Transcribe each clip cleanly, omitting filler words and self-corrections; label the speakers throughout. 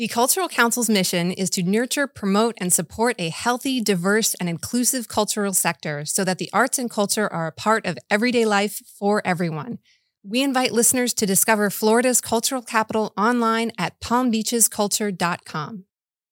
Speaker 1: The Cultural Council's mission is to nurture, promote, and support a healthy, diverse, and inclusive cultural sector so that the arts and culture are a part of everyday life for everyone. We invite listeners to discover Florida's cultural capital online at palmbeachesculture.com.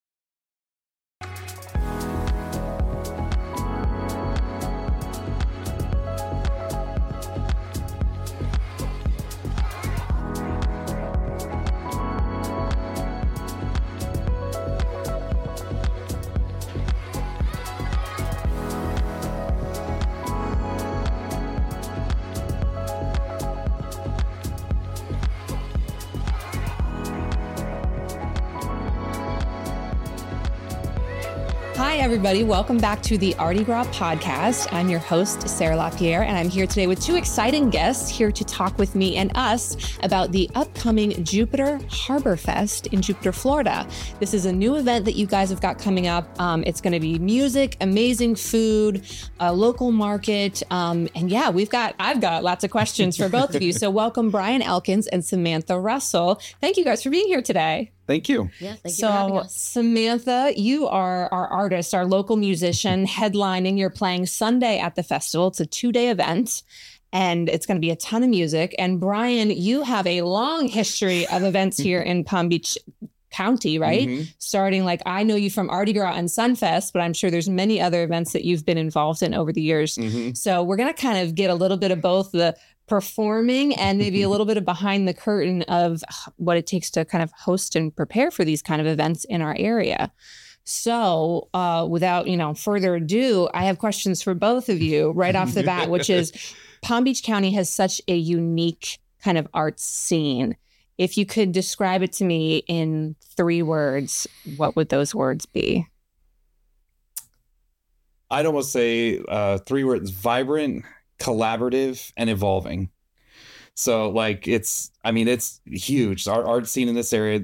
Speaker 1: Hi, everybody. Welcome back to the Artie Gras podcast. I'm your host, Sarah LaPierre, and I'm here today with two exciting guests here to talk with me and us about the upcoming Jupiter Harbor Fest in Jupiter, Florida. This is a new event that you guys have got coming up. It's going to be music, amazing food, a local market. And yeah, I've got lots of questions for both of you. So welcome Brian Elkins and Samantha Russell. Thank you guys for being here today.
Speaker 2: Thank you.
Speaker 3: Yeah, thank you for having us.
Speaker 1: Samantha, you are our artist, our local musician, headlining. You're playing Sunday at the festival. It's a 2-day event, and it's going to be a ton of music. And Brian, you have a long history of events here in Palm Beach County, right? Mm-hmm. Starting I know you from Artie Gras and Sunfest, but I'm sure there's many other events that you've been involved in over the years. Mm-hmm. So we're going to kind of get a little bit of both the performing and maybe a little bit of behind the curtain of what it takes to kind of host and prepare for these kind of events in our area. So without, further ado, I have questions for both of you right off the bat, which is Palm Beach County has such a unique kind of arts scene. If you could describe it to me in 3 words, what would those words be?
Speaker 2: I'd almost say 3 words: vibrant, collaborative, and evolving. So it's huge. Our art scene in this area,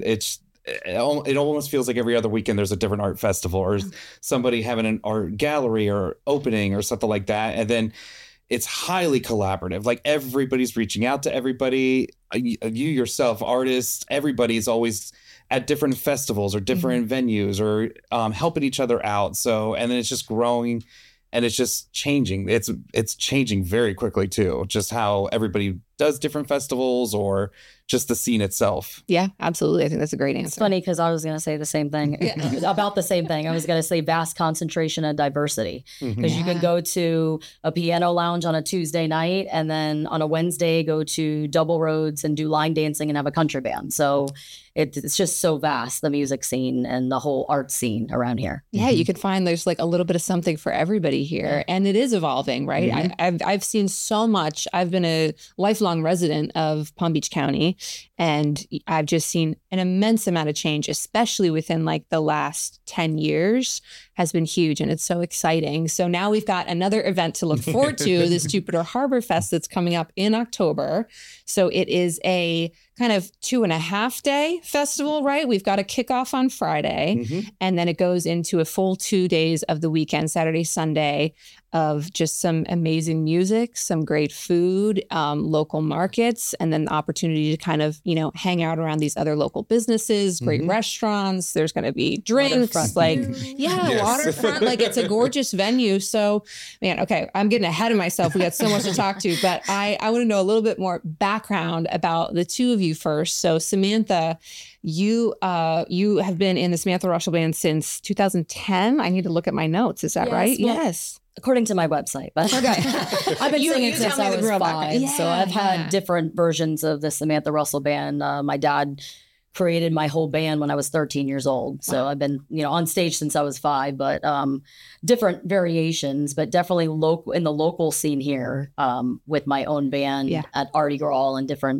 Speaker 2: it almost feels like every other weekend there's a different art festival or somebody having an art gallery or opening or something like that. And then it's highly collaborative. Everybody's reaching out to everybody. You yourself, artists, everybody's always at different festivals or different venues or helping each other out. So, and then it's just growing. And it's just changing. It's changing very quickly, too, just how everybody does different festivals or just the scene itself.
Speaker 1: Yeah, absolutely. I think that's a great answer.
Speaker 3: It's funny because I was going to say the same thing about the same thing. I was going to say vast concentration and diversity because you can go to a piano lounge on a Tuesday night and then on a Wednesday go to Double Roads and do line dancing and have a country band. So it's just so vast, the music scene and the whole art scene around here.
Speaker 1: Yeah, you could find there's a little bit of something for everybody here. And it is evolving, right? Mm-hmm. I've seen so much. I've been a lifelong resident of Palm Beach County, and I've just seen an immense amount of change, especially within the last 10 years has been huge. And it's so exciting. So now we've got another event to look forward to, this Jupiter Harbor Fest that's coming up in October. So it is a kind of 2.5-day festival, right? We've got a kickoff on Friday, and then it goes into a full 2 days of the weekend, Saturday, Sunday, of just some amazing music, some great food, local markets, and then the opportunity to kind of, hang out around these other local businesses, great restaurants. There's going to be drinks, waterfront. Waterfront. It's a gorgeous venue. So, man, okay, I'm getting ahead of myself. We got so much to talk to, but I want to know a little bit more background about the two of you first. So, Samantha, you have been in the Samantha Russell Band since 2010. I need to look at my notes. Is that right?
Speaker 3: Well,
Speaker 1: yes.
Speaker 3: According to my website, but I've been singing since I was 5. Yeah, so I've had different versions of the Samantha Russell Band. My dad created my whole band when I was 13 years old. So I've been, on stage since I was 5, but different variations, but definitely local in the local scene here with my own band at Artie Gras and different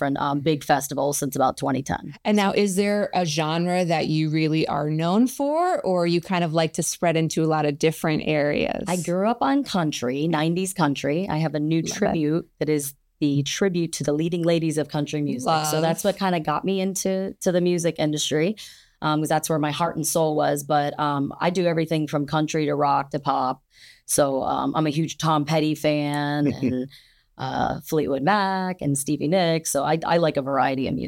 Speaker 3: big festivals since about 2010.
Speaker 1: And now, is there a genre that you really are known for, or you kind of like to spread into a lot of different areas?
Speaker 3: I grew up on country, 90s country. I have a new tribute that is the tribute to the leading ladies of country music. So that's what kind of got me into the music industry, because that's where my heart and soul was. But I do everything from country to rock to pop. So I'm a huge Tom Petty fan and Fleetwood Mac and Stevie Nicks. So I like a variety of music.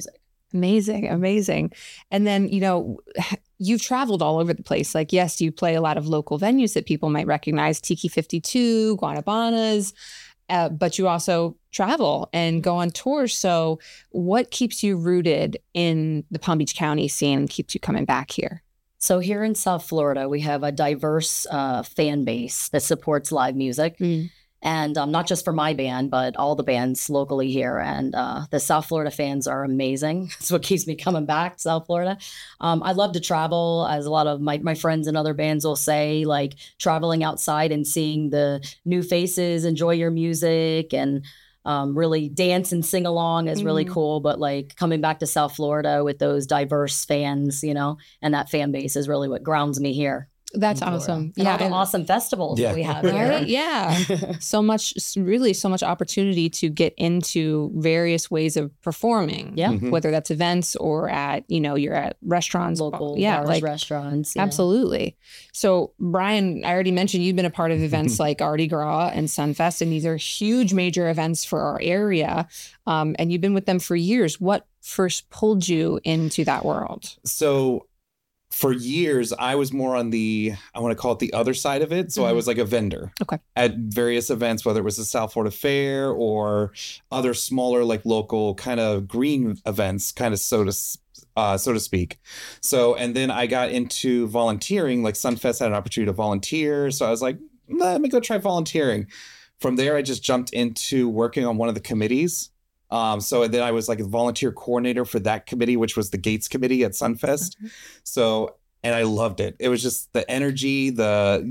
Speaker 1: Amazing, amazing. And then, you've traveled all over the place. Like, yes, you play a lot of local venues that people might recognize, Tiki 52, Guanabanas, but you also travel and go on tours. So what keeps you rooted in the Palm Beach County scene and keeps you coming back here?
Speaker 3: So here in South Florida, we have a diverse fan base that supports live music. And not just for my band, but all the bands locally here. And the South Florida fans are amazing. That's what keeps me coming back to South Florida. I love to travel, as a lot of my friends and other bands will say, like traveling outside and seeing the new faces, enjoy your music, and really dance and sing along is really cool. But like coming back to South Florida with those diverse fans, and that fan base is really what grounds me here.
Speaker 1: That's awesome.
Speaker 3: And all the awesome festivals that we have here.
Speaker 1: Right? Yeah. so much opportunity to get into various ways of performing.
Speaker 3: Yeah.
Speaker 1: Whether that's events or at, you're at restaurants.
Speaker 3: Local bars, restaurants. Yeah.
Speaker 1: Absolutely. So Brian, I already mentioned you've been a part of events like Mardi Gras and Sunfest, and these are huge major events for our area. And you've been with them for years. What first pulled you into that world?
Speaker 2: So for years, I was more on I want to call it the other side of it. So I was like a vendor at various events, whether it was the South Florida Fair or other smaller, like local kind of green events, kind of so to speak. So, and then I got into volunteering, like Sunfest had an opportunity to volunteer. So I was like, let me go try volunteering. From there, I just jumped into working on one of the committees. So then I was like a volunteer coordinator for that committee, which was the Gates Committee at Sunfest. So, and I loved it. It was just the energy, and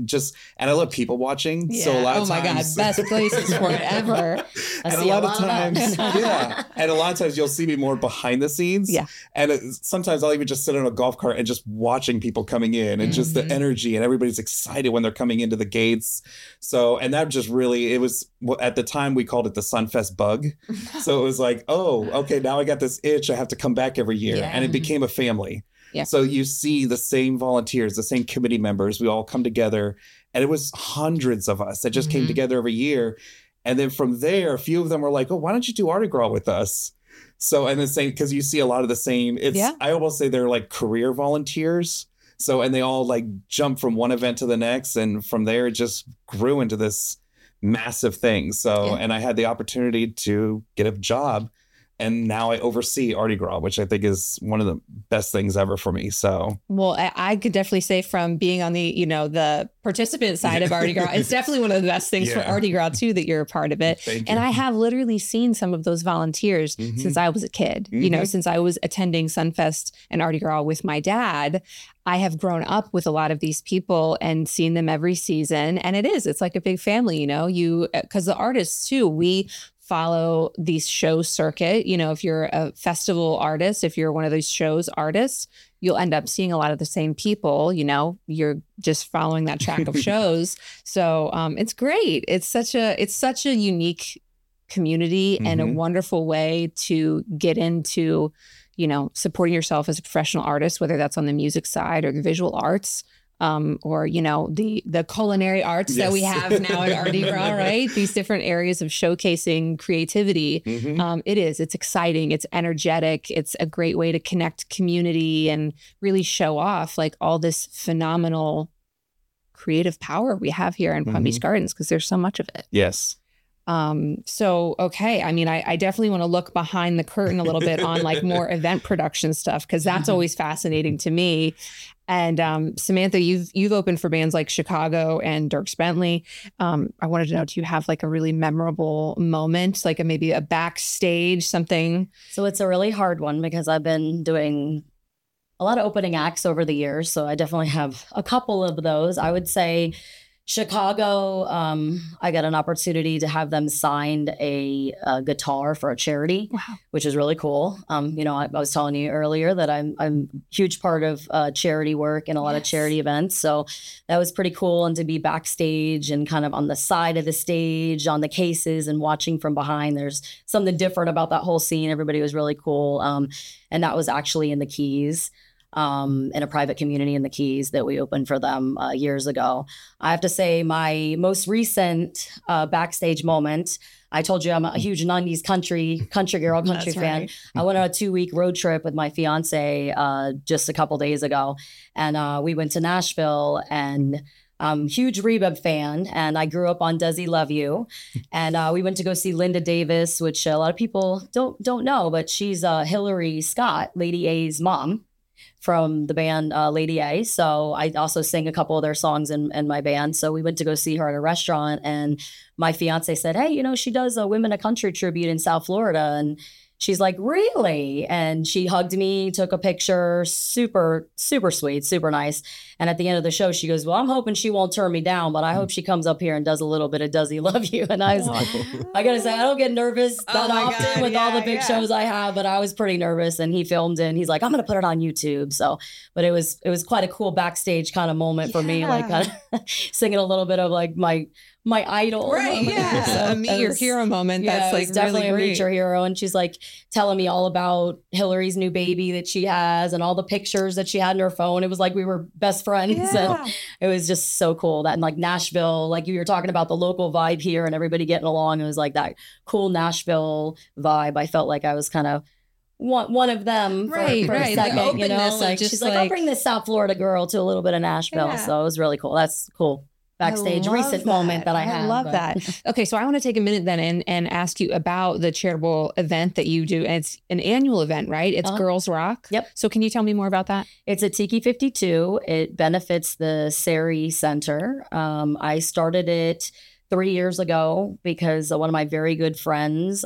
Speaker 2: I love people watching. Yeah. So a lot of times,
Speaker 1: God, best places forever.
Speaker 2: And a lot of times, and a lot of times you'll see me more behind the scenes. Yeah. And sometimes I'll even just sit on a golf cart and just watching people coming in and just the energy, and everybody's excited when they're coming into the gates. So, and that just really, it was, at the time we called it the Sunfest bug. So it was like, oh, okay, now I got this itch. I have to come back every year. Yeah. And it became a family. Yeah. So you see the same volunteers, the same committee members, we all come together, and it was hundreds of us that just came together every year. And then from there, a few of them were like, oh, why don't you do Mardi Gras with us? So, and the same, because you see a lot of the same, I almost say they're like career volunteers. So, and they all like jump from one event to the next. And from there, it just grew into this massive thing. So, and I had the opportunity to get a job. And now I oversee Mardi Gras, which I think is one of the best things ever for me. So,
Speaker 1: well, I could definitely say from being on the, the participant side of Mardi Gras, it's definitely one of the best things for Mardi Gras too, that you're a part of it. And I have literally seen some of those volunteers since I was a kid, since I was attending Sunfest and Mardi Gras with my dad. I have grown up with a lot of these people and seen them every season. And it's like a big family, because the artists too, we follow these show circuit. If you're a festival artist, if you're one of these shows artists, you'll end up seeing a lot of the same people. You're just following that track of shows. So it's great. It's such a unique community and a wonderful way to get into, supporting yourself as a professional artist, whether that's on the music side or the visual arts. Or, the culinary arts that we have now at Mardi Gras, right? These different areas of showcasing creativity. It's exciting. It's energetic. It's a great way to connect community and really show off like all this phenomenal creative power we have here in Palm Beach Gardens, because there's so much of it.
Speaker 2: Yes.
Speaker 1: Okay. I mean, I definitely want to look behind the curtain a little bit on like more event production stuff, because that's always fascinating to me. And Samantha, you've opened for bands like Chicago and Dierks Bentley. I wanted to know, do you have like a really memorable moment, like maybe a backstage something?
Speaker 3: So it's a really hard one, because I've been doing a lot of opening acts over the years. So I definitely have a couple of those. I would say Chicago, I got an opportunity to have them signed a guitar for a charity, which is really cool. I was telling you earlier that I'm a huge part of charity work and a lot of charity events. So that was pretty cool. And to be backstage and kind of on the side of the stage on the cases and watching from behind, there's something different about that whole scene. Everybody was really cool. And that was actually in the Keys. In a private community in the Keys that we opened for them years ago. I have to say my most recent backstage moment, I told you I'm a huge 90s country girl, country fan.
Speaker 1: Right.
Speaker 3: I went on a 2-week road trip with my fiance just a couple days ago. And we went to Nashville, and I'm a huge Reba fan, and I grew up on Does He Love You? And we went to go see Linda Davis, which a lot of people don't know, but she's Hillary Scott, Lady A's mom, from the band Lady A. So I also sing a couple of their songs in my band. So we went to go see her at a restaurant, and my fiance said, hey, you know, she does a Women of Country tribute in South Florida. And she's like, really? And she hugged me, took a picture, super, super sweet, super nice. And at the end of the show, she goes, well, I'm hoping she won't turn me down, but I hope she comes up here and does a little bit of Does He Love You? And I was like, I got to say, I don't get nervous that often with all the big shows I have, but I was pretty nervous. And he filmed it, and he's like, I'm going to put it on YouTube. So, but it was quite a cool backstage kind of moment for me, like kind of singing a little bit of like my idol.
Speaker 1: Right. Yeah. So, a meet your hero moment. That's like
Speaker 3: definitely
Speaker 1: really great.
Speaker 3: A meet your hero. And she's like telling me all about Hillary's new baby that she has and all the pictures that she had in her phone. It was like we were best friends.
Speaker 1: Yeah.
Speaker 3: And it was just so cool that in like Nashville, like you were talking about the local vibe here and everybody getting along. It was like that cool Nashville vibe. I felt like I was kind of one of them for a second, you know, like she's like, I'll bring this South Florida girl to a little bit of Nashville. Yeah. So it was really cool. That's cool. Backstage recent moment that I had.
Speaker 1: I love that. Okay, so I want to take a minute then and ask you about the charitable event that you do. And it's an annual event, right? It's Girls Rock.
Speaker 3: Yep.
Speaker 1: So can you tell me more about that?
Speaker 3: It's a Tiki 52. It benefits the Sari Center. I started it 3 years ago because one of my very good friends,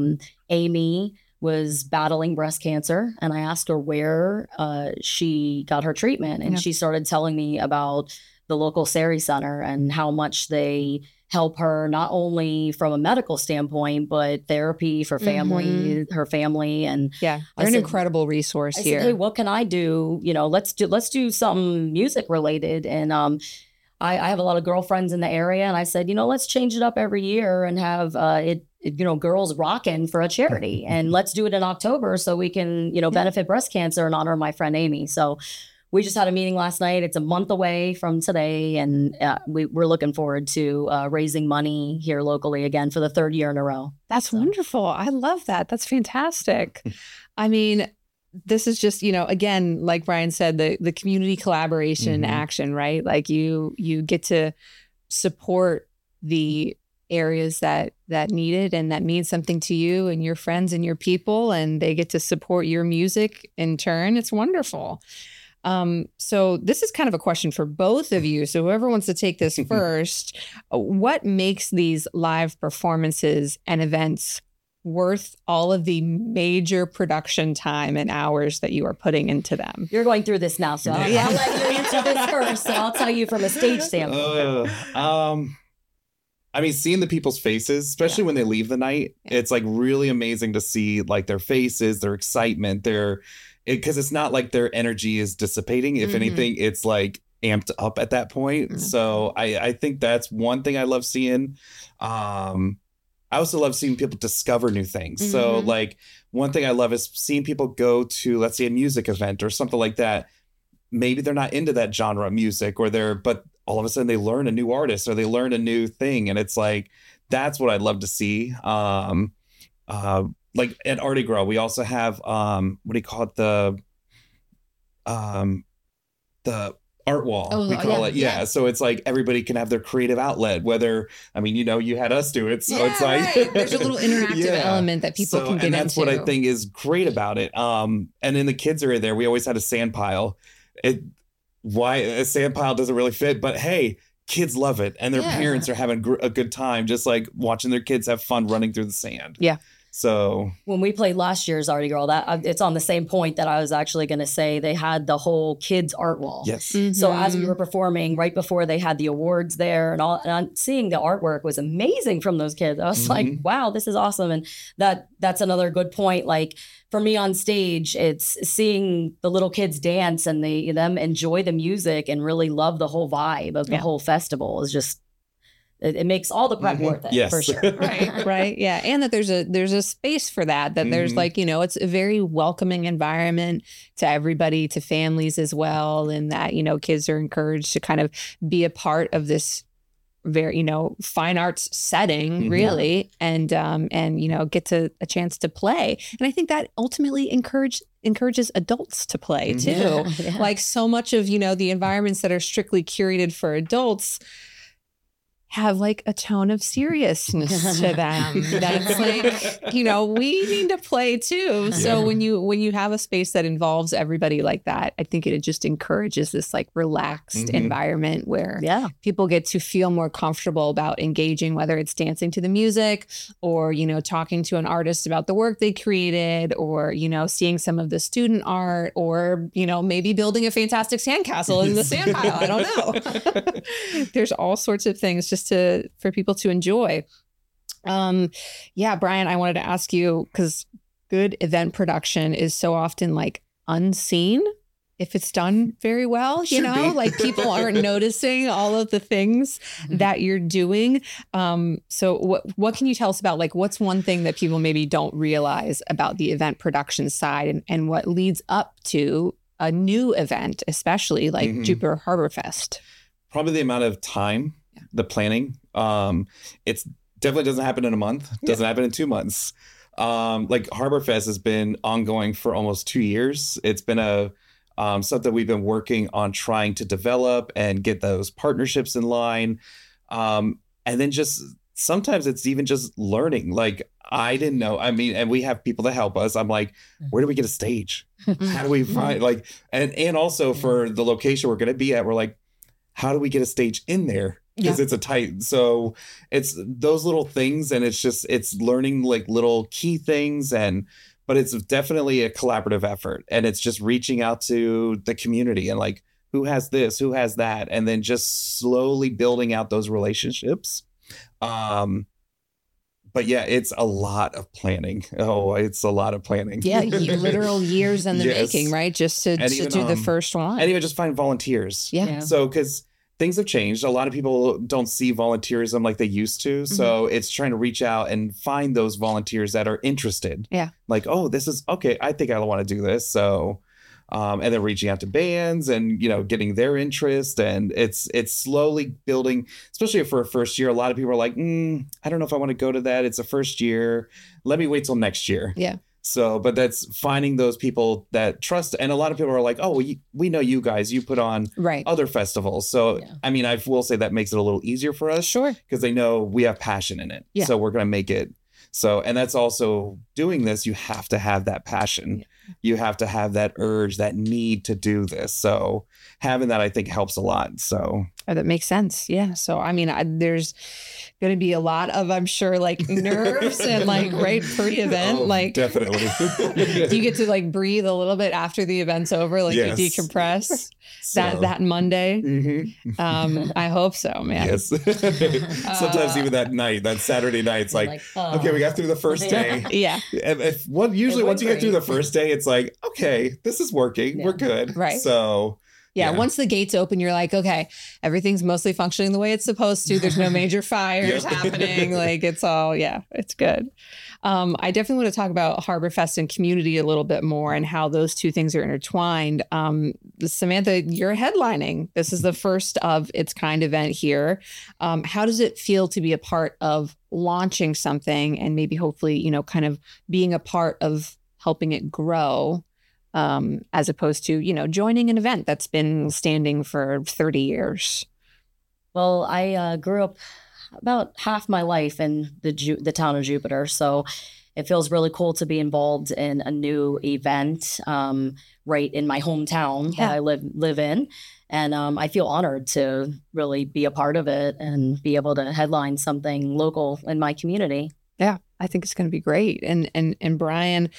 Speaker 3: Amy, was battling breast cancer, and I asked her where she got her treatment, and she started telling me about the local Sari Center and how much they help her, not only from a medical standpoint, but therapy for family, her family. And
Speaker 1: they're an incredible resource here.
Speaker 3: I said, hey, what can I do? You know, let's do something music related. And I have a lot of girlfriends in the area, and I said, you know, let's change it up every year and have girls rocking for a charity, and let's do it in October so we can, benefit breast cancer in honor of my friend Amy. So we just had a meeting last night. It's a month away from today, and we're looking forward to raising money here locally again for the 3rd year in a row.
Speaker 1: That's wonderful. I love that. That's fantastic. I mean, this is just, again, like Brian said, the community collaboration in action, right? Like you get to support the areas that need it and that mean something to you and your friends and your people, and they get to support your music in turn. It's wonderful. So this is kind of a question for both of you. So whoever wants to take this first, what makes these live performances and events worth all of the major production time and hours that you are putting into them?
Speaker 3: You're going through this now, so I'll let you answer this first. So I'll tell you from a stage standpoint.
Speaker 2: I mean, seeing the people's faces, especially when they leave the night, it's like really amazing to see like their faces, their excitement, because it's not like their energy is dissipating. If anything, it's like amped up at that point. So I think that's one thing I love seeing. I also love seeing people discover new things. So like one thing I love is seeing people go to, let's say, a music event or something like that. Maybe they're not into that genre of music, but all of a sudden they learn a new artist or they learn a new thing. And it's like, that's what I'd love to see. Like at Artie Grow, we also have, what do you call it? The art wall, we call it. Yeah. So it's like everybody can have their creative outlet, you had us do it. So it's like,
Speaker 1: there's a little interactive element that people can get
Speaker 2: and that's
Speaker 1: into.
Speaker 2: what I think is great about it. And then the kids are in there. We always had a sand pile. Why a sand pile doesn't really fit, but hey, kids love it. And their parents are having a good time, just like watching their kids have fun running through the sand.
Speaker 1: Yeah.
Speaker 2: So
Speaker 3: when we played last year's Artie Girl, that it's on the same point that I was actually going to say. They had the whole kids art wall.
Speaker 2: Yes.
Speaker 3: So as we were performing right before they had the awards there and all, and seeing the artwork was amazing from those kids. I was like, wow, this is awesome. And that's another good point. Like for me on stage, it's seeing the little kids dance and them enjoy the music and really love the whole vibe of the whole festival. Is just. It makes all the prep worth it, for sure.
Speaker 1: Right. Yeah. And that there's a space for that there's like, it's a very welcoming environment to everybody, to families as well. And that, kids are encouraged to kind of be a part of this very, fine arts setting, really, and get a chance to play. And I think that ultimately encourages adults to play too. Yeah. Like so much of, the environments that are strictly curated for adults have like a tone of seriousness to them. That's like, we need to play too. So when you have a space that involves everybody like that, I think it just encourages this like relaxed environment where people get to feel more comfortable about engaging, whether it's dancing to the music or, talking to an artist about the work they created or, seeing some of the student art or, maybe building a fantastic sandcastle in the sand pile. I don't know. There's all sorts of things just for people to enjoy. Brian, I wanted to ask you, because good event production is so often like unseen if it's done very well, like people aren't noticing all of the things that you're doing. So what can you tell us about like what's one thing that people maybe don't realize about the event production side and what leads up to a new event, especially like Jupiter Harbor Fest?
Speaker 2: Probably the amount of time, the planning. It's definitely doesn't happen in a month. Doesn't happen in 2 months. Like Harbor Fest has been ongoing for almost 2 years. It's been something we've been working on trying to develop and get those partnerships in line. And then just sometimes it's even just learning. Like I didn't know. I mean, and we have people to help us. I'm like, where do we get a stage? How do we find and also for the location we're going to be at, we're like, how do we get a stage in there? Because it's a tight, so it's those little things, and it's learning like little key things, but it's definitely a collaborative effort, and it's just reaching out to the community and like who has this, who has that, and then just slowly building out those relationships. But yeah, it's a lot of planning. Oh, it's a lot of planning.
Speaker 1: Yeah, literal years in the making, right? Just to do the first one,
Speaker 2: and even just find volunteers.
Speaker 1: Yeah.
Speaker 2: So because things have changed. A lot of people don't see volunteerism like they used to. So it's trying to reach out and find those volunteers that are interested.
Speaker 1: Yeah.
Speaker 2: Like, oh, this is okay. I think I want to do this. So, and then reaching out to bands and, getting their interest. And it's slowly building, especially for a first year. A lot of people are like, I don't know if I want to go to that. It's a first year. Let me wait till next year.
Speaker 1: Yeah.
Speaker 2: So, but that's finding those people that trust. And a lot of people are like, oh, well, we know you guys, you put on other festivals. So, I mean, I will say that makes it a little easier for us.
Speaker 1: Sure.
Speaker 2: Because they know we have passion in it. Yeah. So we're going to make it. So, and that's also doing this, you have to have that passion. Yeah. You have to have that urge, that need to do this. So having that, I think, helps a lot. So
Speaker 1: that makes sense. Yeah. So, I mean, there's going to be a lot of, I'm sure, like nerves and like pre-event.
Speaker 2: Definitely.
Speaker 1: Do you get to like breathe a little bit after the event's over? Like you decompress that Monday? I hope so, man.
Speaker 2: Yes. Sometimes even that night, that Saturday night, it's like okay, we got through the first day.
Speaker 1: Yeah.
Speaker 2: And usually once you get through the first day, it's like, okay, this is working. Yeah. We're good.
Speaker 1: Right.
Speaker 2: So
Speaker 1: yeah, once the gates open, you're like, okay, everything's mostly functioning the way it's supposed to. There's no major fires happening. Like it's all, it's good. I definitely want to talk about Harbor Fest and community a little bit more and how those two things are intertwined. Samantha, you're headlining. This is the first of its kind event here. How does it feel to be a part of launching something and maybe hopefully, kind of being a part of helping it grow? As opposed to, joining an event that's been standing for 30 years?
Speaker 3: Well, I grew up about half my life in the town of Jupiter. So it feels really cool to be involved in a new event right in my hometown that I live in. And I feel honored to really be a part of it and be able to headline something local in my community.
Speaker 1: Yeah, I think it's going to be great. And Brian,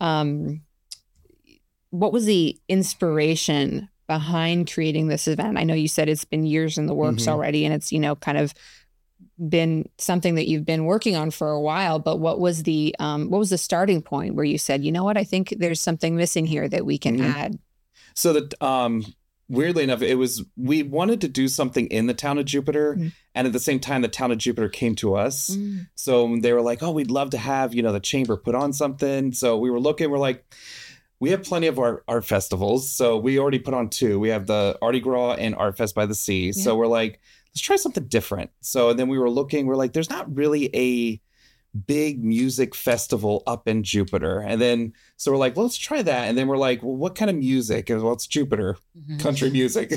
Speaker 1: what was the inspiration behind creating this event? I know you said it's been years in the works already, and it's, kind of been something that you've been working on for a while, but what was the starting point where you said, you know what, I think there's something missing here that we can add?
Speaker 2: So that, weirdly enough, we wanted to do something in the town of Jupiter. And at the same time, the town of Jupiter came to us. So they were like, oh, we'd love to have, the chamber put on something. So we were looking, we're like, we have plenty of art festivals. So we already put on 2. We have the Artie Gras and Art Fest by the Sea. Yeah. So we're like, let's try something different. So then we were looking, we're like, there's not really a big music festival up in Jupiter. And then, so we're like, well, let's try that. And then we're like, well, what kind of music? And well, it's Jupiter, country music.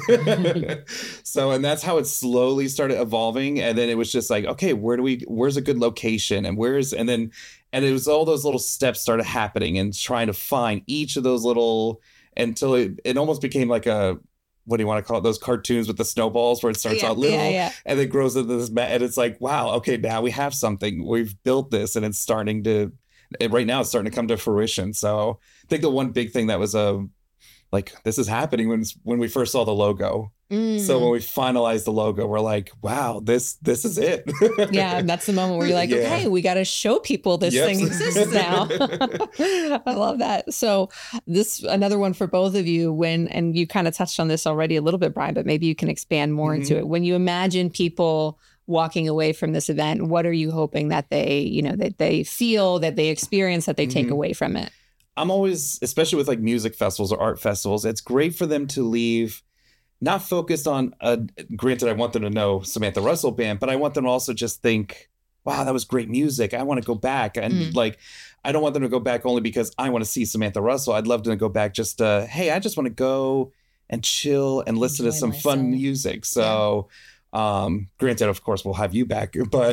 Speaker 2: So, and that's how it slowly started evolving. And then it was just like, okay, where's a good location? And and it was all those little steps started happening and trying to find each of those little, until it almost became like what do you want to call it? Those cartoons with the snowballs where it starts out little and then grows into this. And it's like, wow, okay, now we have something. We've built this and it's starting to come to fruition. So I think the one big thing that was like, this is happening when we first saw the logo. So when we finalized the logo, we're like, wow, this is it.
Speaker 1: Yeah, that's the moment where you're like, okay, we got to show people this thing exists now. I love that. So this another one for both of you and you kind of touched on this already a little bit, Brian, but maybe you can expand more into it. When you imagine people walking away from this event, what are you hoping that they feel, that they experience, that they take away from it?
Speaker 2: I'm always, especially with like music festivals or art festivals, it's great for them to leave not focused on, granted, I want them to know Samantha Russell Band, but I want them to also just think, wow, that was great music. I want to go back. And like, I don't want them to go back only because I want to see Samantha Russell. I'd love them to go back just hey, I just want to go and chill and listen to some fun music. So, granted, of course, we'll have you back, but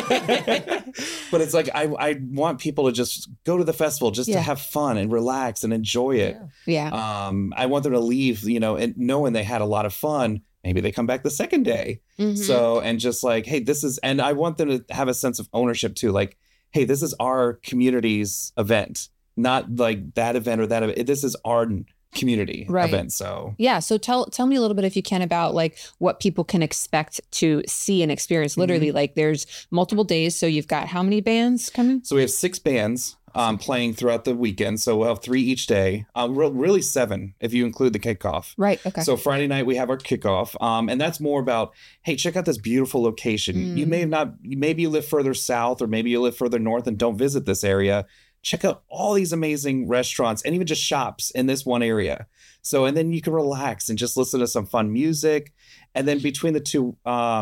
Speaker 2: but it's like I want people to just go to the festival just to have fun and relax and enjoy it. I want them to leave, and knowing they had a lot of fun. Maybe they come back the second day. So, and just like, hey, and I want them to have a sense of ownership too. Like, hey, this is our community's event, not like that event or that event. This is our community event. So
Speaker 1: so tell me a little bit, if you can, about like what people can expect to see and experience. Literally, like there's multiple days. So you've got how many bands coming?
Speaker 2: So we have 6 bands playing throughout the weekend. So we'll have 3 each day. Really 7 if you include the kickoff.
Speaker 1: Right. Okay.
Speaker 2: So Friday night we have our kickoff, and that's more about, hey, check out this beautiful location. You maybe you live further south, or maybe you live further north and don't visit this area. Check out all these amazing restaurants and even just shops in this one area. So, and then you can relax and just listen to some fun music. And then between the two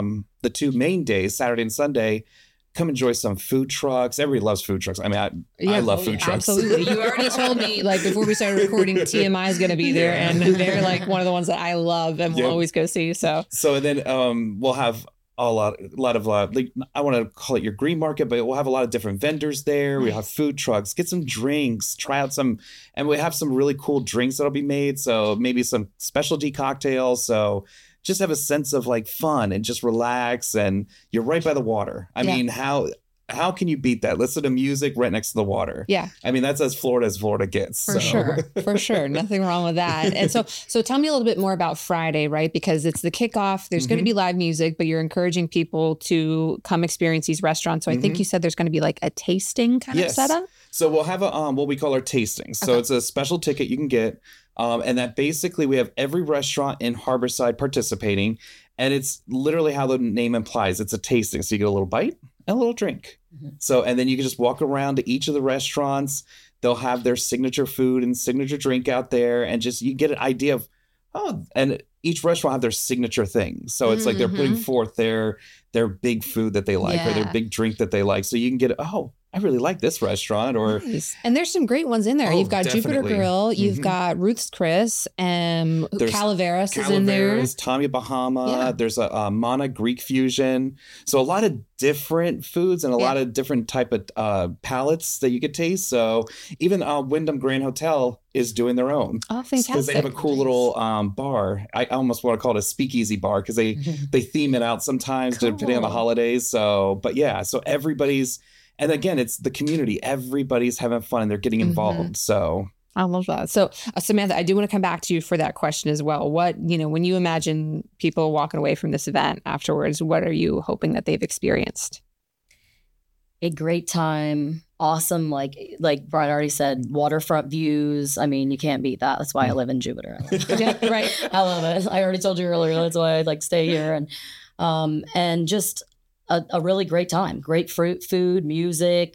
Speaker 2: main days, Saturday and Sunday, come enjoy some food trucks. Everybody loves food trucks. I mean, I love food trucks.
Speaker 1: Absolutely. You already told me, like, before we started recording, TMI is going to be there. And they're like one of the ones that I love and will always go see. So
Speaker 2: then we'll have a lot of like, I want to call it your green market, but we'll have a lot of different vendors there. We have food trucks, get some drinks, try out some, and we have some really cool drinks that'll be made. So maybe some specialty cocktails. So just have a sense of like fun and just relax, and you're right by the water. I mean, how can you beat that? Listen to music right next to the water.
Speaker 1: Yeah.
Speaker 2: I mean, that's as Florida gets.
Speaker 1: For sure. For sure. Nothing wrong with that. And so tell me a little bit more about Friday, right? Because it's the kickoff. There's going to be live music, but you're encouraging people to come experience these restaurants. So I think you said there's going to be like a tasting kind of setup.
Speaker 2: So we'll have what we call our tastings. So it's a special ticket you can get. And that basically we have every restaurant in Harborside participating. And it's literally how the name implies. It's a tasting. So you get a little bite and a little drink. So, and then you can just walk around to each of the restaurants. They'll have their signature food and signature drink out there, and just you get an idea of, and each restaurant have their signature thing. So it's like they're putting forth their big food that they like or their big drink that they like. So you can get, I really like this restaurant. Or
Speaker 1: And there's some great ones in there. You've got Jupiter Grill, you've got Ruth's Chris, and Calaveras is in there.
Speaker 2: Tommy Bahama. There's a Mana Greek fusion. So a lot of different foods and a lot of different type of palettes that you could taste. So even Wyndham Grand Hotel is doing their own.
Speaker 1: Oh, fantastic.
Speaker 2: Because they have a cool little bar. I almost want to call it a speakeasy bar because they theme it out sometimes depending on the holidays. So, but so everybody's, and again, it's the community. Everybody's having fun and they're getting involved. So
Speaker 1: I love that. So Samantha, I do want to come back to you for that question as well. What, when you imagine people walking away from this event afterwards, what are you hoping that they've experienced?
Speaker 3: A great time. Awesome. Like Brian already said, waterfront views. I mean, you can't beat that. That's why I live in Jupiter.
Speaker 1: Right.
Speaker 3: I love it. I already told you earlier. That's why I stay here. And just a really great time. Great food, music,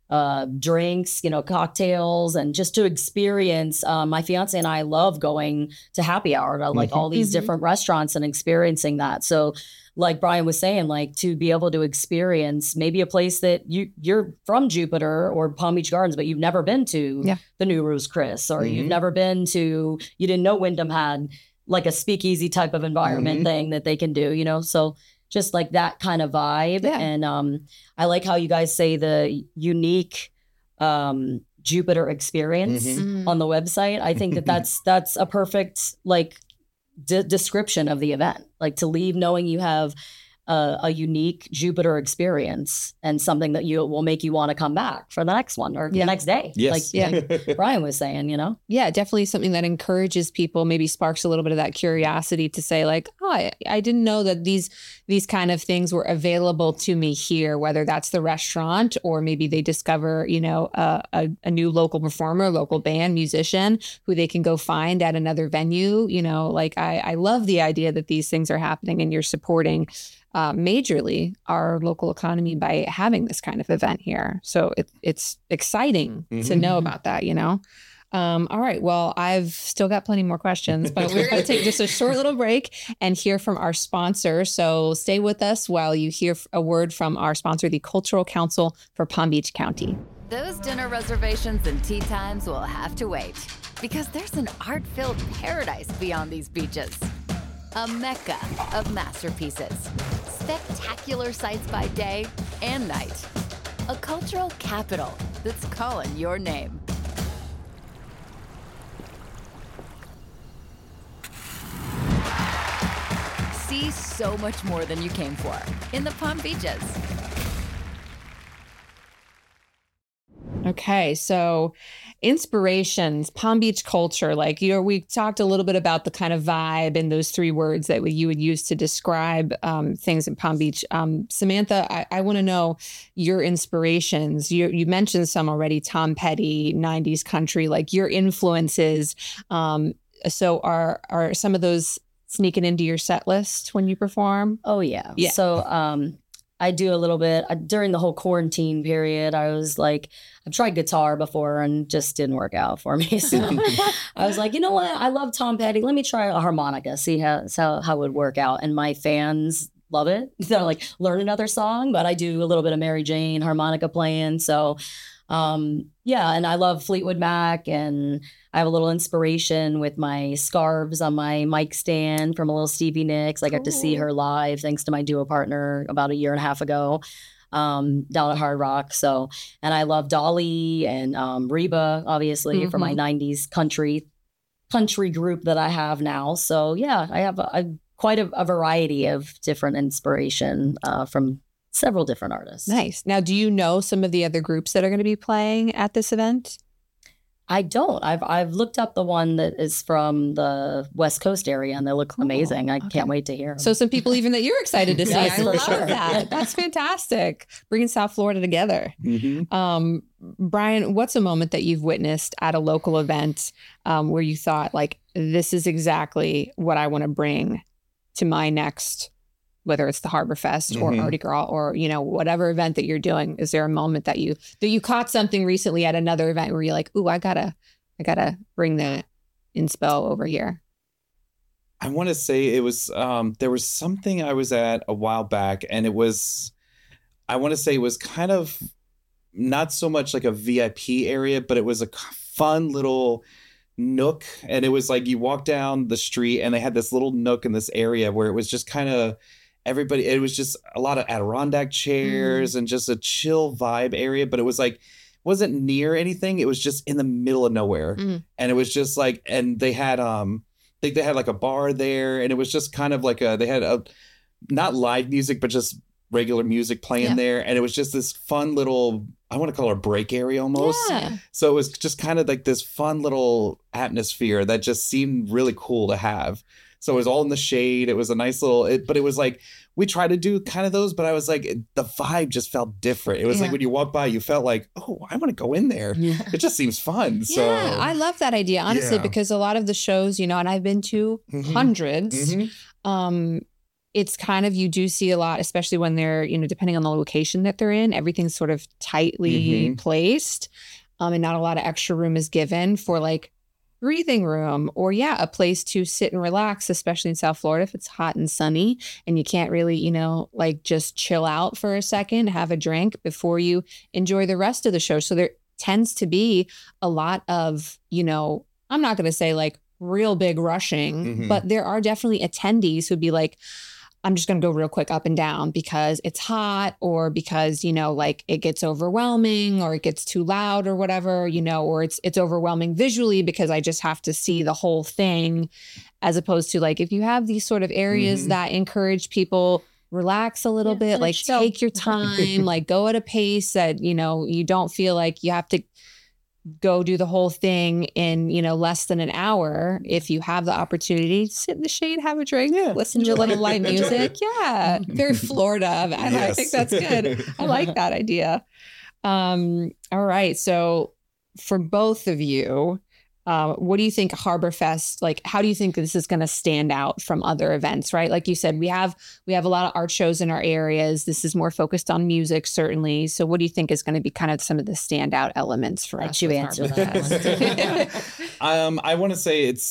Speaker 3: drinks, cocktails, and just to experience. My fiance and I love going to happy hour to like all these different restaurants and experiencing that. So like Brian was saying, like to be able to experience maybe a place that you're from Jupiter or Palm Beach Gardens, but you've never been to the New Ruth's Chris, or you've never been to, you didn't know Wyndham had like a speakeasy type of environment thing that they can do, so just like that kind of vibe. Yeah. And I like how you guys say the unique Jupiter experience on the website. I think that's a perfect like description of the event, like to leave knowing you have a unique Jupiter experience and something that will make you want to come back for the next one or the next day.
Speaker 2: Yes.
Speaker 3: Like Brian was saying,
Speaker 1: Yeah, definitely something that encourages people, maybe sparks a little bit of that curiosity to say like, oh, I didn't know that these kind of things were available to me here, whether that's the restaurant or maybe they discover, a new local performer, local band, musician who they can go find at another venue. Like I love the idea that these things are happening and you're supporting majorly our local economy by having this kind of event here. So it's exciting to know about that, All right. Well, I've still got plenty more questions, but we're going to take just a short little break and hear from our sponsor. So stay with us while you hear a word from our sponsor, the Cultural Council for Palm Beach County.
Speaker 4: Those dinner reservations and tea times will have to wait because there's an art-filled paradise beyond these beaches. A mecca of masterpieces, spectacular sights by day and night. A cultural capital that's calling your name. See so much more than you came for in the Palm Beaches.
Speaker 1: Okay, so inspirations, Palm Beach culture, like, we talked a little bit about the kind of vibe and those three words that you would use to describe things in Palm Beach. Samantha, I want to know your inspirations. You mentioned some already, Tom Petty, 90s country, like your influences. So are some of those sneaking into your set list when you perform?
Speaker 3: Oh, yeah. So I do a little bit during the whole quarantine period. I was like, I've tried guitar before and just didn't work out for me. So I was like, you know what? I love Tom Petty. Let me try a harmonica, see how it would work out. And my fans love it. They're like, learn another song, but I do a little bit of Mary Jane harmonica playing. So and I love Fleetwood Mac, and I have a little inspiration with my scarves on my mic stand from a little Stevie Nicks. I got to see her live thanks to my duo partner about a year and a half ago down at Hard Rock. So, and I love Dolly and Reba, obviously, for my 90s country group that I have now. So yeah, I have quite a variety of different inspiration from several different artists.
Speaker 1: Nice. Now, do you know some of the other groups that are going to be playing at this event?
Speaker 3: I don't. I've looked up the one that is from the West Coast area, and they look amazing. I can't wait to hear them.
Speaker 1: So some people even that you're excited to see.
Speaker 3: Yes,
Speaker 1: I love
Speaker 3: sure.
Speaker 1: that. That's fantastic. Bringing South Florida together. Brian, what's a moment that you've witnessed at a local event where you thought, like, this is exactly what I want to bring to my next, whether it's the Harbor Fest or Mardi Gras or, whatever event that you're doing? Is there a moment that you caught something recently at another event where you're like, ooh, I gotta bring the inspo over here?
Speaker 2: I want to say it was, there was something I was at a while back, and I want to say it was kind of not so much like a VIP area, but it was a fun little nook. And it was like, you walk down the street and they had this little nook in this area where it was just kind of, everybody, it was just a lot of Adirondack chairs and just a chill vibe area, but it was like, wasn't near anything. It was just in the middle of nowhere. And it was just like, and they had, I think they had like a bar there, and it was just kind of like they had not live music, but just regular music playing there. And it was just this fun little, I want to call it a break area almost. Yeah. So it was just kind of like this fun little atmosphere that just seemed really cool to have. So it was all in the shade. It was a nice little, but it was like, we tried to do kind of those, but I was like, the vibe just felt different. It was like when you walk by, you felt like, oh, I want to go in there. Yeah. It just seems fun. So
Speaker 1: yeah, I love that idea, honestly, because a lot of the shows, and I've been to hundreds, it's kind of, you do see a lot, especially when they're, depending on the location that they're in, everything's sort of tightly placed, and not a lot of extra room is given for like breathing room or a place to sit and relax, especially in South Florida if it's hot and sunny and you can't really, like just chill out for a second, have a drink before you enjoy the rest of the show. So there tends to be a lot of, I'm not going to say like real big rushing, but there are definitely attendees who'd be like, I'm just going to go real quick up and down because it's hot or because, like it gets overwhelming or it gets too loud or whatever, or it's overwhelming visually because I just have to see the whole thing, as opposed to like, if you have these sort of areas that encourage people, relax a little bit, like take your time, like go at a pace that, you don't feel like you have to go do the whole thing in, less than an hour. If you have the opportunity, sit in the shade, have a drink, listen to a little light music. Yeah. Very Florida. I think that's good. I like that idea. All right. So for both of you, what do you think HarborFest, like, how do you think this is going to stand out from other events, right? Like you said, we have a lot of art shows in our areas. This is more focused on music, certainly. So what do you think is going to be kind of some of the standout elements for us?
Speaker 3: You answer that one.
Speaker 2: I want to say it's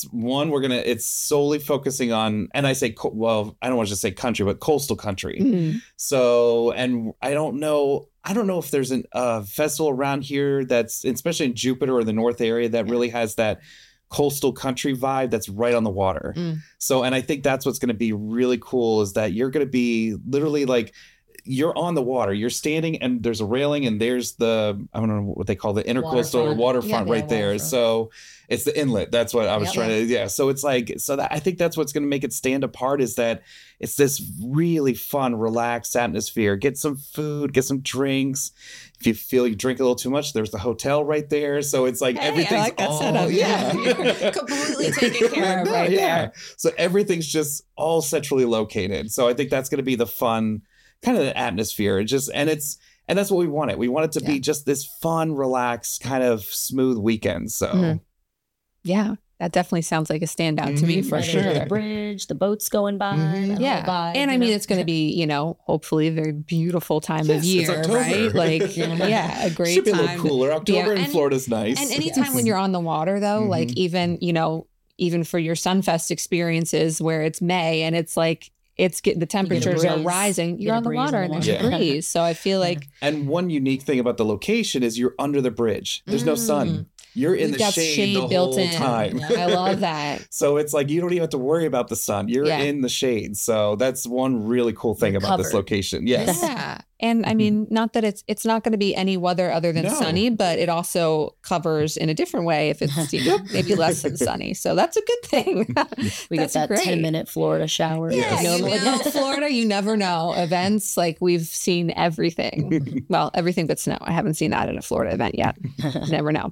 Speaker 2: solely focusing on, and I say, I don't want to just say country, but coastal country. So, and I don't know if there's a festival around here that's, especially in Jupiter or the North area, that really has that coastal country vibe that's right on the water. So, and I think that's what's going to be really cool, is that you're going to be literally like, you're on the water, you're standing and there's a railing and there's I don't know what they call the intercoastal waterfront right there. Waterfront. So it's the inlet. That's what I was trying to, So it's like, I think that's what's going to make it stand apart, is that it's this really fun, relaxed atmosphere. Get some food, get some drinks. If you feel you drink a little too much, there's the hotel right there. So it's like everything's
Speaker 1: like that setup. You're completely taken care of right there.
Speaker 2: So everything's just all centrally located. So I think that's going to be the fun kind of the atmosphere. And that's what we want it. We want it to be just this fun, relaxed, kind of smooth weekend. So
Speaker 1: yeah, that definitely sounds like a standout to me for sure.
Speaker 3: The bridge, the boats going by. Vibe,
Speaker 1: and I mean, it's going to be, hopefully a very beautiful time of year, right? Like, a great
Speaker 2: Should be
Speaker 1: time.
Speaker 2: A little cooler. October in Florida's nice.
Speaker 1: And anytime when you're on the water, though, like even for your Sunfest experiences where it's May and it's like, the temperatures are rising. You're on the water and there's a breeze. So I feel like.
Speaker 2: And one unique thing about the location is you're under the bridge. There's no sun. You're in the shade the whole time.
Speaker 1: I love that.
Speaker 2: So it's like you don't even have to worry about the sun. You're in the shade. So that's one really cool thing about this location. Yes.
Speaker 1: Yeah. And I mean, not that it's not going to be any weather other than sunny, but it also covers in a different way if it's maybe less than sunny. So that's a good thing.
Speaker 3: We get that 10-minute Florida shower.
Speaker 1: Yes. Florida, you never know. Events, like we've seen everything. Well, everything but snow. I haven't seen that in a Florida event yet. Never know.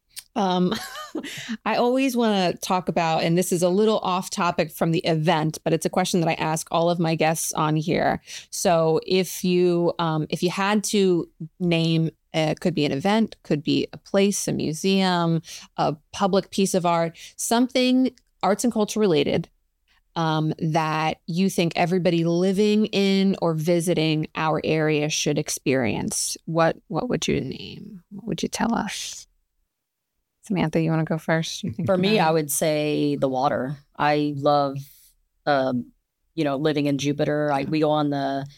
Speaker 1: I always want to talk about, and this is a little off topic from the event, but it's a question that I ask all of my guests on here. So if you had to name, could be an event, could be a place, a museum, a public piece of art, something arts and culture related, that you think everybody living in or visiting our area should experience, what would you name? What would you tell us? Samantha, you want to go first?
Speaker 3: For me, I would say the water. I love, living in Jupiter. We go on the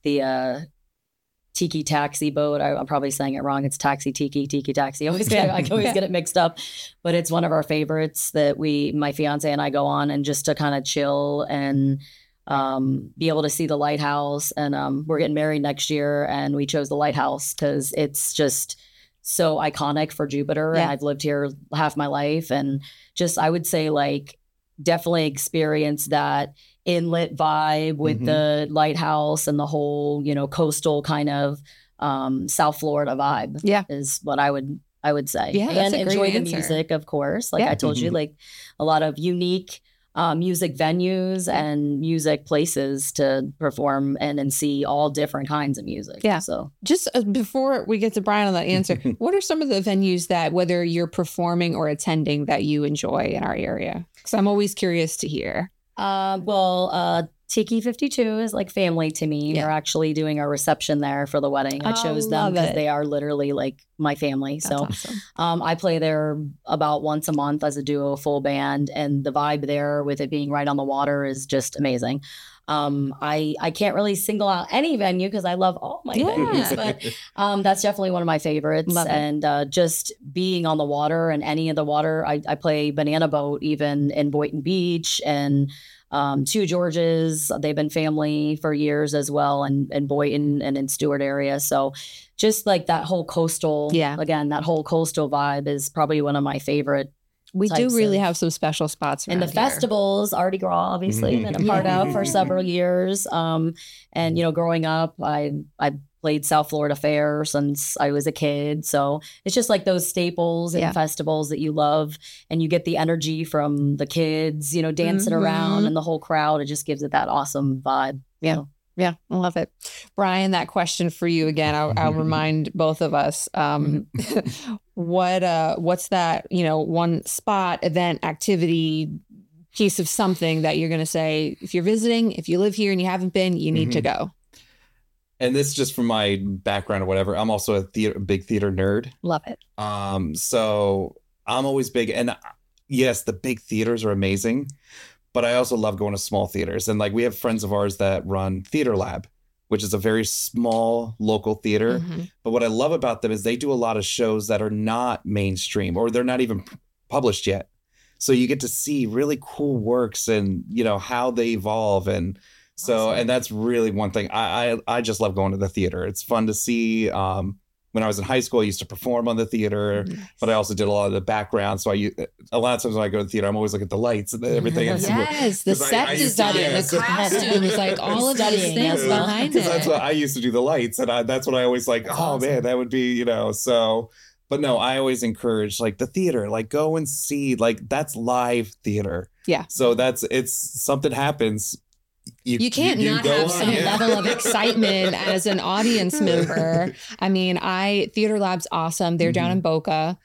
Speaker 3: Tiki Taxi boat. I'm probably saying it wrong. It's Taxi Tiki Taxi. I always get it mixed up, but it's one of our favorites that my fiance and I go on, and just to kind of chill and be able to see the lighthouse. And we're getting married next year, and we chose the lighthouse because it's just so iconic for Jupiter. And I've lived here half my life, and just, I would say, like, definitely experience that inlet vibe with the lighthouse and the whole, coastal kind of South Florida vibe. Is what I would say. And enjoy the music, of course. Like I told you, like a lot of unique music venues and music places to perform and see all different kinds of music. So
Speaker 1: just before we get to Brian on that answer, what are some of the venues that, whether you're performing or attending, that you enjoy in our area? Because I'm always curious to hear.
Speaker 3: Tiki 52 is like family to me.
Speaker 1: Yeah.
Speaker 3: We're actually doing our reception there for the wedding. I chose them because they are literally like my family.
Speaker 1: That's
Speaker 3: so
Speaker 1: awesome.
Speaker 3: I play there about once a month as a duo full band, and the vibe there with it being right on the water is just amazing. I can't really single out any venue because I love all my venues, but that's definitely one of my favorites. And just being on the water and any of the water, I play Banana Boat even in Boynton Beach and Two Georges. They've been family for years as well, and Boynton and in Stewart area. So just like that whole coastal, again, that whole coastal vibe is probably one of my favorite.
Speaker 1: We do really have some special spots
Speaker 3: and the festivals. Mardi Gras, obviously, been a part of for several years. And you know, growing up, I played South Florida Fair since I was a kid. So it's just like those staples and festivals that you love, and you get the energy from the kids, you know, dancing around and the whole crowd. It just gives it that awesome vibe.
Speaker 1: Yeah.
Speaker 3: So.
Speaker 1: Yeah, I love it. Brian, that question for you again, I'll remind both of us. What's that, you know, one spot, event, activity, piece of something that you're going to say, if you're visiting, if you live here and you haven't been, you need to go?
Speaker 2: And this just from my background or whatever, I'm also a big theater nerd.
Speaker 1: Love it.
Speaker 2: So I'm always big. And yes, the big theaters are amazing. But I also love going to small theaters. And like we have friends of ours that run Theater Lab, which is a very small local theater. But what I love about them is they do a lot of shows that are not mainstream or they're not even published yet. So you get to see really cool works and, you know, how they evolve. And so, and that's really one thing. I just love going to the theater. It's fun to see. When I was in high school, I used to perform on the theater, but I also did a lot of the background. So a lot of times when I go to the theater, I'm always looking at the lights and everything.
Speaker 1: Yes, the set design, the costumes, like all of these things behind it.
Speaker 2: That's what I used to do, the lights, and that's what I always like. Man, that would be, you know. So, but no, I always encourage like the theater, like go and see, like that's live theater.
Speaker 1: Yeah.
Speaker 2: So it's something happens.
Speaker 1: You can't not have some level of excitement as an audience member. I mean, Theater Lab's awesome. They're down in Boca.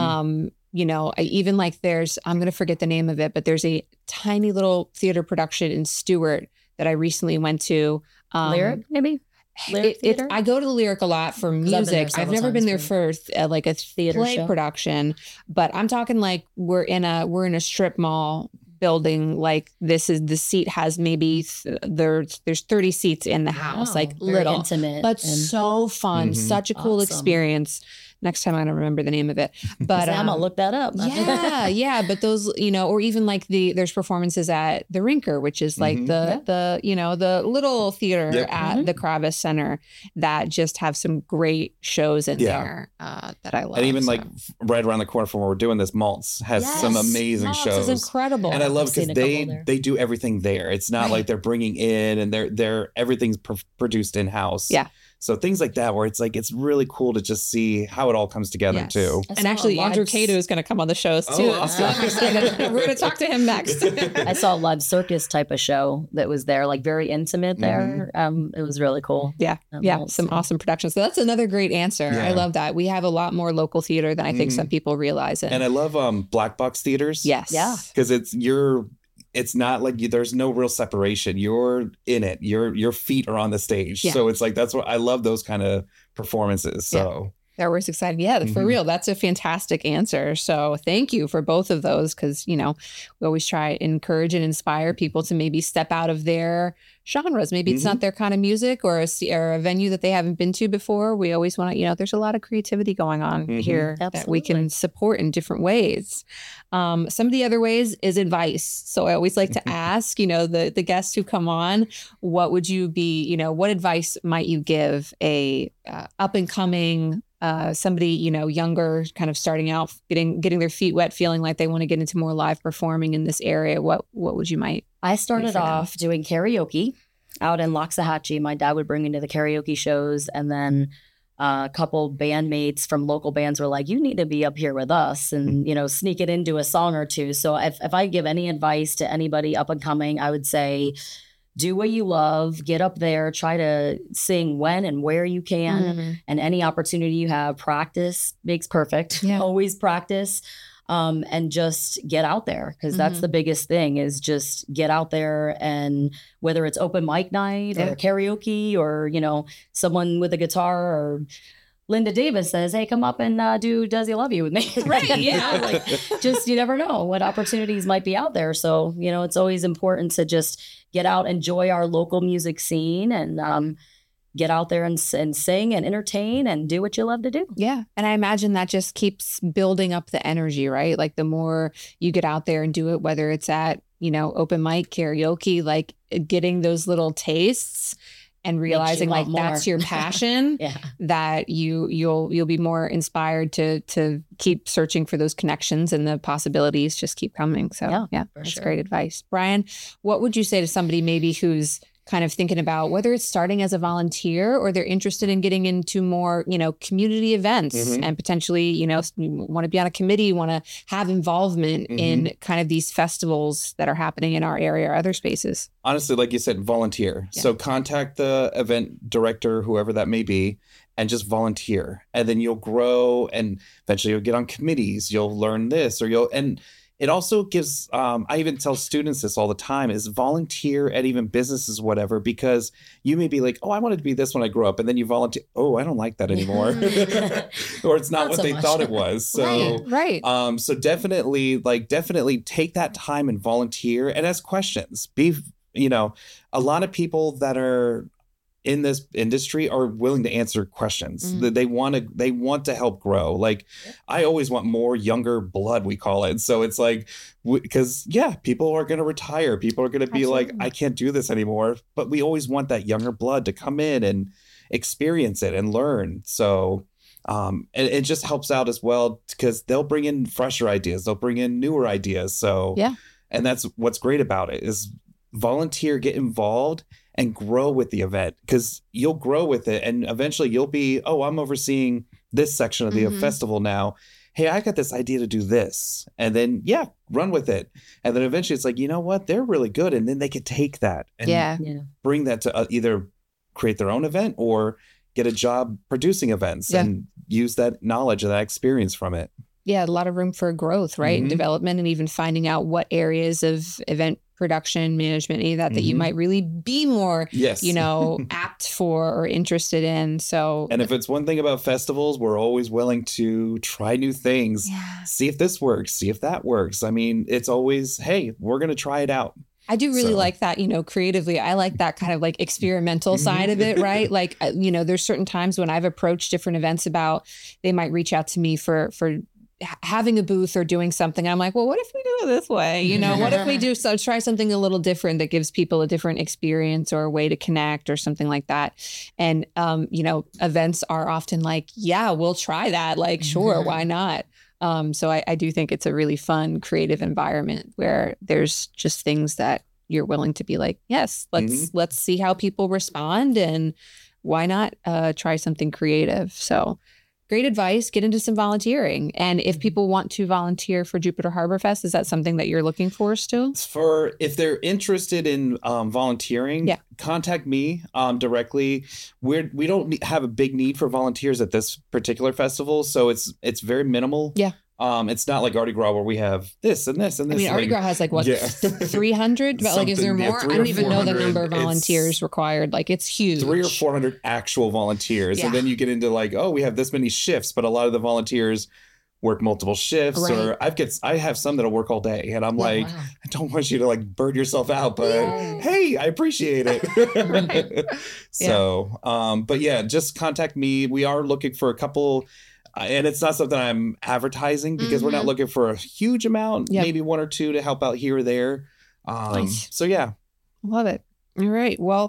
Speaker 1: You know, even like I'm going to forget the name of it, but there's a tiny little theater production in Stewart that I recently went to.
Speaker 3: Lyric, maybe? Lyric Theater?
Speaker 1: I go to the Lyric a lot for music. I've never been there for like a theater play production, but I'm talking like we're in a strip mall building. Like the seat has maybe there's 30 seats in the house, like little intimate, but so fun, such a cool experience. Next time I'm gonna remember the name of it, but
Speaker 3: I'm gonna look that up.
Speaker 1: yeah. But those, you know, or even like there's performances at the Rinker, which is like the you know, the little theater at the Kravis Center that just have some great shows in there that I love.
Speaker 2: And even like right around the corner from where we're doing this, Maltz has some amazing shows.
Speaker 1: Is incredible,
Speaker 2: and I love because they do everything there. It's not like they're bringing in and they're everything's produced in house.
Speaker 1: Yeah.
Speaker 2: So things like that, where it's like, it's really cool to just see how it all comes together too.
Speaker 1: And actually Andrew Cato is going to come on the shows too. We're going to talk to him next.
Speaker 3: I saw a live circus type of show that was there, like very intimate there. It was really cool.
Speaker 1: Yeah. Some awesome productions. So that's another great answer. I love that. We have a lot more local theater than I think some people realize.
Speaker 2: And I love black box theaters.
Speaker 1: Yes.
Speaker 3: Yeah.
Speaker 2: Because it's not like there's no real separation. You're in it. Your feet are on the stage. Yeah. So it's like, that's what I love, those kind of performances. So
Speaker 1: that was exciting. Yeah, for real. That's a fantastic answer. So thank you for both of those. Cause you know, we always try to encourage and inspire people to maybe step out of their genres. Maybe it's not their kind of music or a venue that they haven't been to before. We always want to, you know, there's a lot of creativity going on here that we can support in different ways. Some of the other ways is advice. So I always like to ask, you know, the guests who come on, what would you be, you know, what advice might you give a up and coming somebody, you know, younger, kind of starting out, getting their feet wet, feeling like they want to get into more live performing in this area? What would you might?
Speaker 3: I started off doing karaoke out in Loxahatchee. My dad would bring me to the karaoke shows, and then a couple bandmates from local bands were like, you need to be up here with us and, you know, sneak it into a song or two. So if I give any advice to anybody up and coming, I would say, do what you love, get up there, try to sing when and where you can, and any opportunity you have. Practice makes perfect. Always practice. and just get out there, because that's the biggest thing, is just get out there. And whether it's open mic night or karaoke, or, you know, someone with a guitar, or Linda Davis says, hey, come up and do Does He Love You with me? Right. Yeah. Like, just, you never know what opportunities might be out there. So, you know, it's always important to just get out, enjoy our local music scene, and get out there and sing and entertain and do what you love to do.
Speaker 1: Yeah. And I imagine that just keeps building up the energy, right? Like the more you get out there and do it, whether it's at, you know, open mic, karaoke, like getting those little tastes and realizing like that's your passion, that you'll be more inspired to keep searching for those connections, and the possibilities just keep coming. So yeah, that's great advice. Brian, what would you say to somebody maybe who's kind of thinking about whether it's starting as a volunteer, or they're interested in getting into more, you know, community events and potentially, you know, want to be on a committee, want to have involvement in kind of these festivals that are happening in our area or other spaces?
Speaker 2: Honestly, like you said, volunteer. So contact the event director, whoever that may be, and just volunteer. And then you'll grow, and eventually you'll get on committees. You'll learn this, or and it also gives, I even tell students this all the time, is volunteer at even businesses, whatever, because you may be like, oh, I wanted to be this when I grew up. And then you volunteer. Oh, I don't like that anymore. Or it's not what they thought it was. So, so definitely take that time and volunteer and ask questions. You know, a lot of people that are in this industry are willing to answer questions. They want to help grow. Like, I always want more younger blood, we call it. So it's like, because people are going to retire. People are going to be like, I can't do this anymore. But we always want that younger blood to come in and experience it and learn. So and it just helps out as well, because they'll bring in fresher ideas. They'll bring in newer ideas. So and that's what's great about it, is volunteer, get involved, and grow with the event, because you'll grow with it, and eventually you'll be, oh, I'm overseeing this section of the festival now. Hey, I got this idea to do this, and then run with it, and then eventually it's like, you know what, they're really good, and then they could take that and bring that to either create their own event or get a job producing events and use that knowledge and that experience from it.
Speaker 1: Yeah, a lot of room for growth, right? And development, and even finding out what areas of event production, management, any of that you might really be more, you know, apt for or interested in. So,
Speaker 2: and if it's one thing about festivals, we're always willing to try new things, see if this works, see if that works. I mean, it's always, hey, we're going to try it out.
Speaker 1: I do really like that, you know, creatively. I like that kind of like experimental side of it, right? Like, you know, there's certain times when I've approached different events about, they might reach out to me for having a booth or doing something. I'm like, well, what if we do it this way? You know, what if we try something a little different that gives people a different experience or a way to connect or something like that. And, you know, events are often like, yeah, we'll try that. Like, sure, why not? So I do think it's a really fun, creative environment where there's just things that you're willing to be like, yes, let's see how people respond, and why not try something creative? So great advice. Get into some volunteering. And if people want to volunteer for Jupiter Harbor Fest, is that something that you're looking for still?
Speaker 2: If they're interested in volunteering, contact me directly. We don't have a big need for volunteers at this particular festival, so it's very minimal. It's not like Mardi Gras where we have this and this and this.
Speaker 1: I mean, Mardi Gras has like what, 300? But like, is there more? I don't even know the number of volunteers required. Like, it's huge.
Speaker 2: 300 or 400 actual volunteers. And then you get into like, oh, we have this many shifts, but a lot of the volunteers work multiple shifts, or I have some that'll work all day, and I'm like, I don't want you to like burn yourself out, but hey, I appreciate it. So, but just contact me. We are looking for a couple. And it's not something I'm advertising, because we're not looking for a huge amount, maybe one or two to help out here or there.
Speaker 1: Nice.
Speaker 2: So, yeah.
Speaker 1: Love it. All right. Well,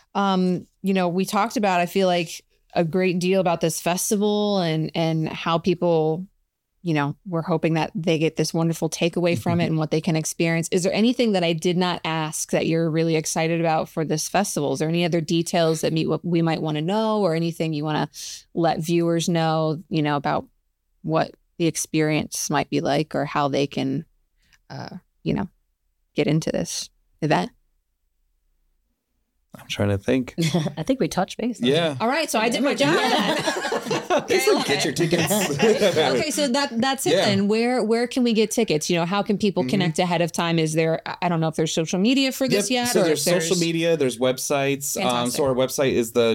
Speaker 1: you know, we talked about, I feel like, a great deal about this festival and how people, you know, we're hoping that they get this wonderful takeaway from it and what they can experience. Is there anything that I did not ask that you're really excited about for this festival? Is there any other details that we might want to know, or anything you want to let viewers know, you know, about what the experience might be like, or how they can, you know, get into this event?
Speaker 2: I'm trying to think.
Speaker 3: I think we touched base.
Speaker 2: Yeah.
Speaker 1: All right, so I did my job.
Speaker 2: Get your tickets.
Speaker 1: Okay, so that's it then. Where can we get tickets? How can people connect ahead of time? Is there, I don't know if there's social media for this yet?
Speaker 2: So there's social media, there's websites. So our website is the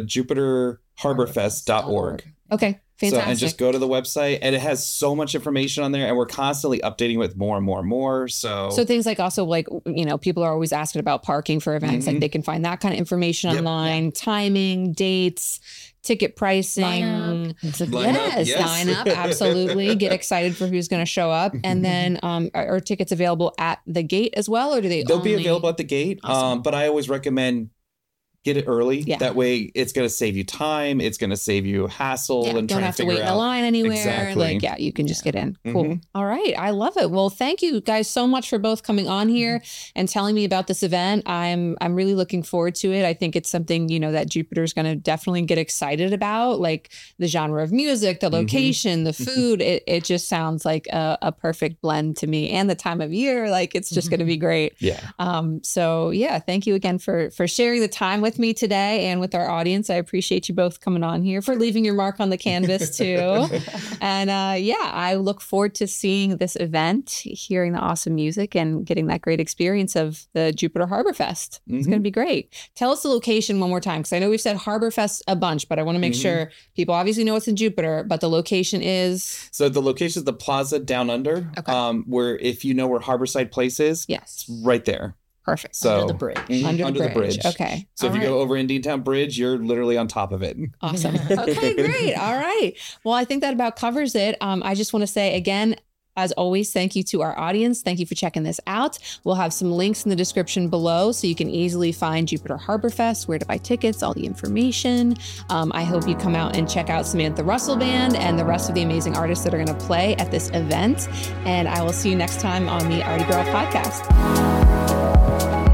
Speaker 2: JupiterHarborFest.org.
Speaker 1: Okay. Fantastic.
Speaker 2: So, and just go to the website, and it has so much information on there, and we're constantly updating with more and more and more. So
Speaker 1: things like also like, people are always asking about parking for events. Like they can find that kind of information online, timing, dates, ticket pricing. Sign up. Absolutely. Get excited for who's going to show up. And then are tickets available at the gate as well, or do they'll
Speaker 2: be available at the gate. Awesome. But I always recommend get it early. Yeah. That way it's going to save you time. It's going to save you hassle and
Speaker 1: don't have to wait in a line anywhere. Exactly. You can just get in. Cool. All right. I love it. Well, thank you guys so much for both coming on here and telling me about this event. I'm really looking forward to it. I think it's something, that Jupiter's going to definitely get excited about, like the genre of music, the location, the food. It just sounds like a perfect blend to me, and the time of year. Like it's just going to be great.
Speaker 2: Yeah.
Speaker 1: So yeah, thank you again for sharing the time with me today and with our audience. I appreciate you both coming on here, for leaving your mark on the canvas too. And I look forward to seeing this event, hearing the awesome music, and getting that great experience of the Jupiter Harbor Fest. It's going to be great. Tell us the location one more time, because I know we've said Harbor Fest a bunch, but I want to make sure people obviously know it's in Jupiter, but the location is?
Speaker 2: So the location is the Plaza Down Under, where if you know where Harborside Place is,
Speaker 1: yes,
Speaker 2: it's right there.
Speaker 1: Perfect.
Speaker 2: So
Speaker 3: under the bridge.
Speaker 1: Under the bridge. Okay.
Speaker 2: So if you go over Indiantown Bridge, you're literally on top of it.
Speaker 1: Awesome. Okay, great. All right. Well, I think that about covers it. I just want to say again, as always, thank you to our audience. Thank you for checking this out. We'll have some links in the description below so you can easily find Jupiter Harbor Fest, where to buy tickets, all the information. I hope you come out and check out Samantha Russell Band and the rest of the amazing artists that are going to play at this event. And I will see you next time on the Artie Girl Podcast.